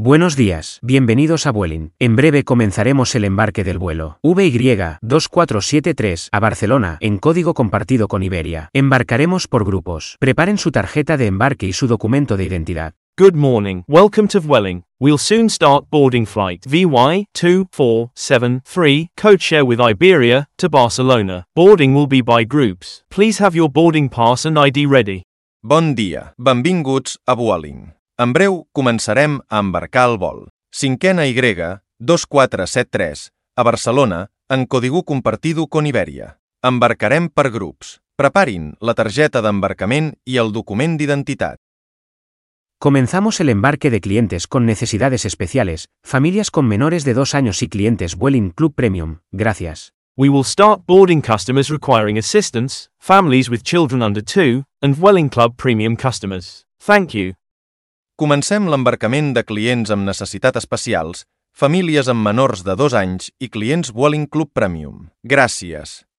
Buenos días, bienvenidos a Vueling. En breve comenzaremos el embarque del vuelo VY2473 a Barcelona en código compartido con Iberia. Embarcaremos por grupos. Preparen su tarjeta de embarque y su documento de identidad. Good morning. Welcome to Vueling. We'll soon start boarding flight VY2473, codeshare with Iberia, to Barcelona. Boarding will be by groups. Please have your boarding pass and ID ready. Bon dia, benvinguts a Vueling. En breu començarem a embarcar el vol. Cinquena Y2473, a Barcelona, en código compartido con Iberia. Embarcarem per grups. Preparin la targeta d'embarcament i el document d'identitat. Comenzamos el embarque de clientes con necesidades especiales, familias con menores de 2 años y clientes Vueling Club Premium. Gracias. We will start boarding customers requiring assistance, families with children under 2, and Vueling Club Premium customers. Thank you. Comencem l'embarcament de clients amb necessitats especials, famílies amb menors de 2 anys i clients Vueling Club Premium. Gràcies.